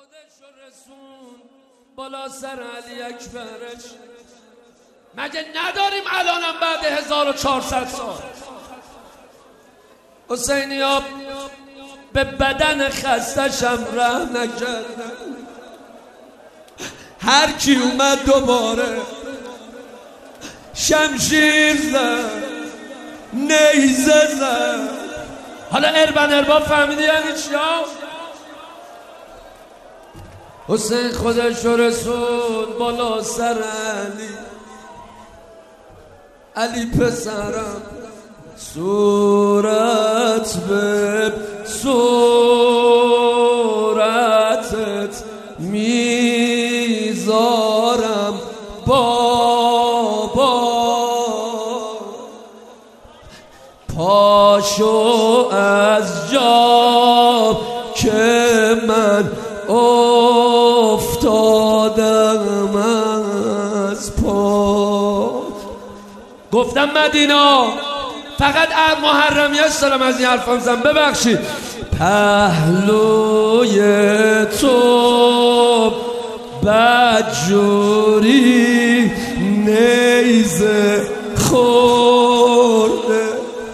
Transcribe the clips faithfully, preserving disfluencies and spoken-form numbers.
خودشو رسون بالا سر علی اکبرش. مگه نداریم الانم بعد هزار و چهارصد سال؟ حسینیا به بدن خستشم رحم نکردن. هر کی اومد دوباره شمشیر زد، نیزه زد. حالا اربن ارباب فهمیدی یعنی چیا؟ حسین خودش رو رسول بالا سر علی. علی پسرم صورت به صورتت میذارم بابا، پاشو از جا که من افتادم از پا. گفتم مدینا فقط محرمیت دارم از این حرفام زن، ببخشید. پهلوی تو بدجوری نیزه خورده،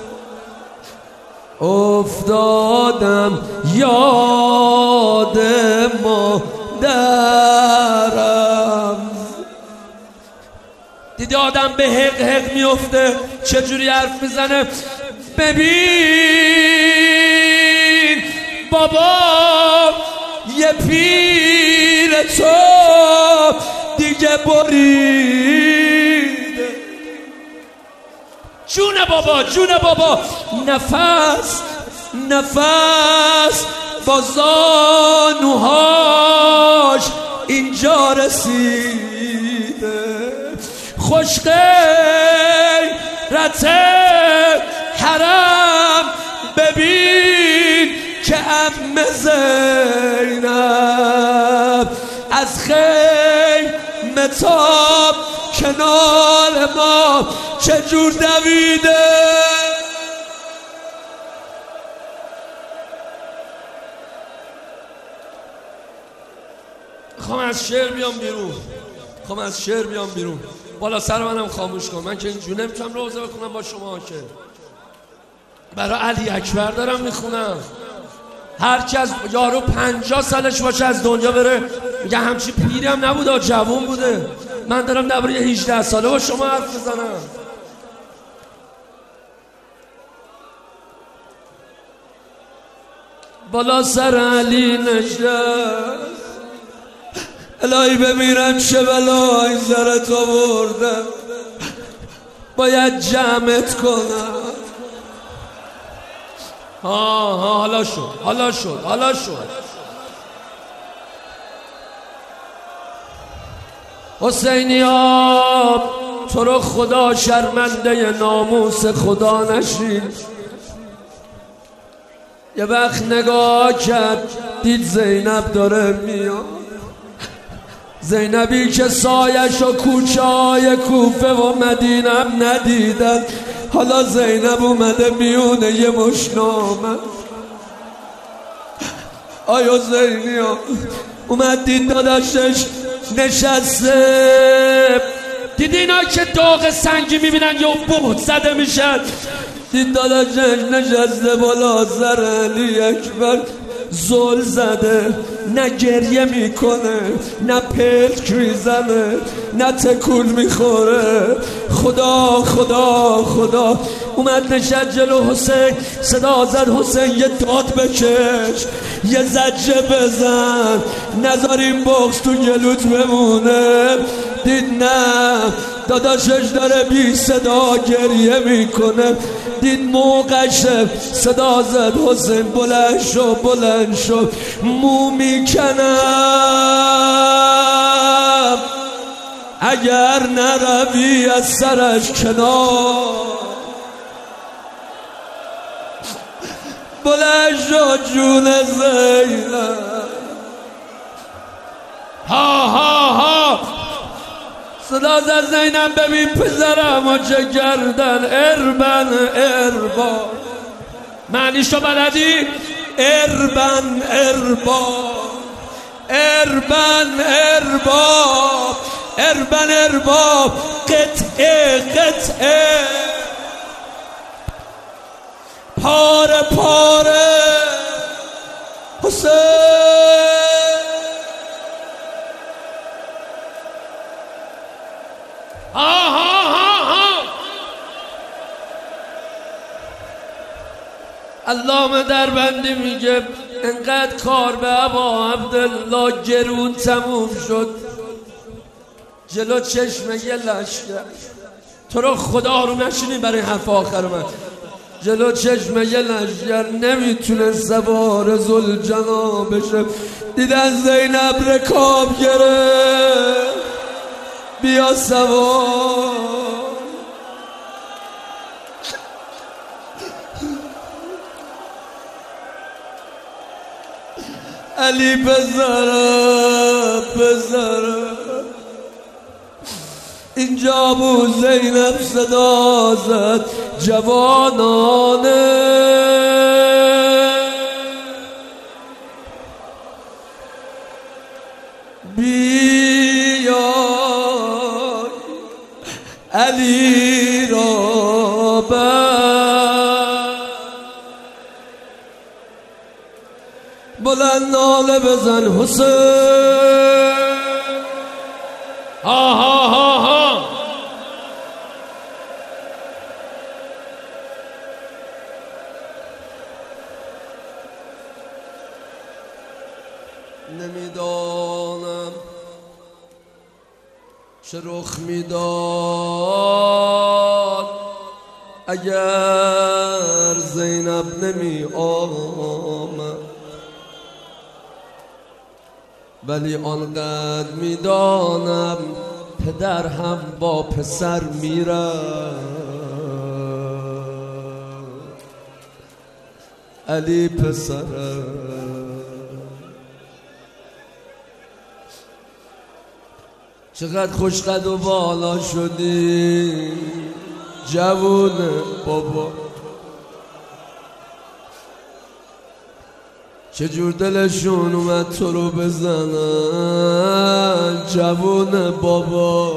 افتادم یاد مادرم. دیدی آدم به حق حق میفته چجوری حرف میزنه؟ ببین بابا یه پیر تو دیگه بریده. جون بابا جون بابا، نفس نفس با زانوهاش اینجا رسیده. خوشغیرت حرم ببین که عم زینب از خیمه تاب کنار ما چجور دویده. خواهم از شعر بیام بیرون، خواهم از شعر بیام بیرون. بالا سر منم خاموش کن، من که اینجور نمیتونم روزه بکنم با شما که برای علی اکبر دارم میخونم. هر کی از یارو پنجاه سالش باشه از دنیا بره میگه همچی پیری هم نبوده، جوون بوده. من دارم درباره هجده ساله با شما حرف بزنم. بالا سر علی نشست، الهی بمیرم چه بلایی سرت آوردم، باید جمعت کنم. ها ها حالا شد حالا شد حالا شد. حسینیا تو رو خدا شرمنده ناموس خدا نشین. یه وقت نگاه کرد دید زینب داره میاد، زینبی که سایش و کوچه های کوفه و مدینه هم ندیدن. حالا زینب اومده میونه یه مشنامه. آیا زینیا اومد دید داداشش نشسته. دید اینا که داغ سنگی میبینن یا بوت زده میشن. دید داداشش نشسته بالا سر علی اکبر زل زده، نه گریه میکنه نه پلک میزنه نه تکون میخوره. خدا خدا خدا اومد نشد جلو حسین، صدا زد حسین یه داد بکش، یه زجه بزن، نذار این بغض تو گلوت بمونه. دید نه داداشش داره بی صدا گریه میکنه. دید موقعشه، صدا زد حسین بلند شو بلند شو، مو میکنم اگر نروی از سرش کنار. بلند شو جون زینب. ها ها ها صدا زد زینب ببین پسرم و چه کردن. اربن اربا معنیشو بلدی؟ اربن اربا اربن ارباب اربن ارباب قطعه قطعه پاره پاره حسین ها ها ها ها علامه دربندی میگه انقدر کار به ابا عبدالله گرون تموم شد جلو چشم یه لشکر تو رو خدا رو نشینی برای حرف آخر من جلو چشم یه لشکر نمیتونه سوار ذوالجنا بشه دیدن زینب رکاب گرفت بیا سوار علی بزرم بزرم اینجا بو زینب صدا زد جوانانه بیای علی را بر بلند ناله بزن حسین ها ها ها ها نمیدانم چه رخ میداد اگر زینب نمی آمد ولی آنقدر میدانم پدر هم با پسر میره علی پسره چقدر خوش قد و بالا شدی جوونه بابا چجور دلشون اومد تو رو بزنن جوونه بابا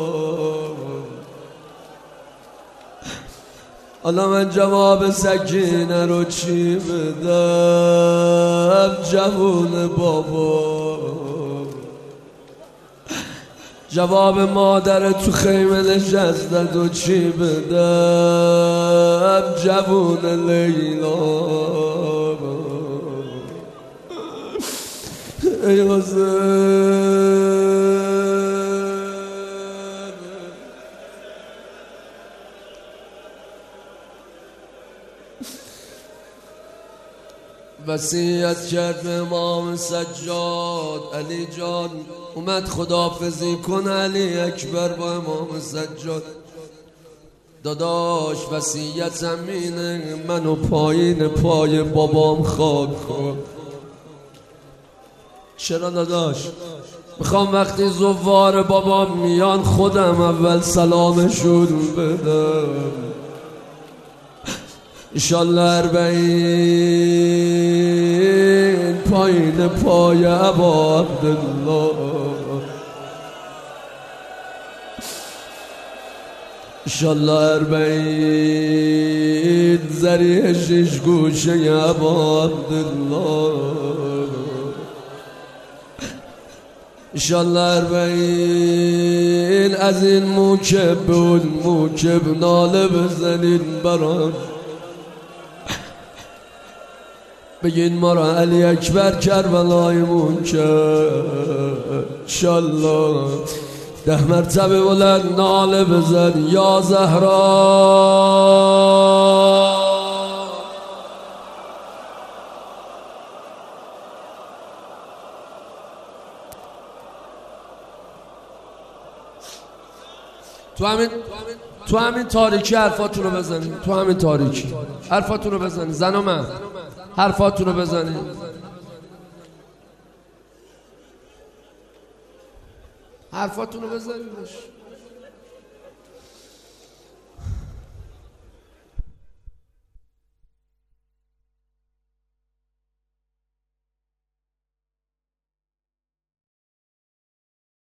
حالا من جواب سکینه رو چی بدم جوونه بابا جواب مادر تو خیمه نشستد و چی بدم جوون لیلا ای حسین وصیت کرد به امام سجاد علی جان اومد خداحافظی کن علی اکبر با امام سجاد داداش وصیتم اینه منو پایین پای بابام خاک کن چرا داداش میخوام وقتی زوار بابام میان خودم اول سلامشون بدم انشالله اربعین پایین پای ابا عبدالله انشالله اربعین زریح شش گوشه ابا عبدالله انشالله اربعین از این موکب به اون موکب ناله بزنین برام بگین ما را علی اکبر کربلایمون کرد انشالله ده مرتبه بلند ناله بزن یا زهرا تو همین تو همین تاریکی حرفاتون رو بزنید تو همین تاریکی حرفاتون رو بزنید زن و من حرفاتون رو بزنید حرفاتون رو بزنید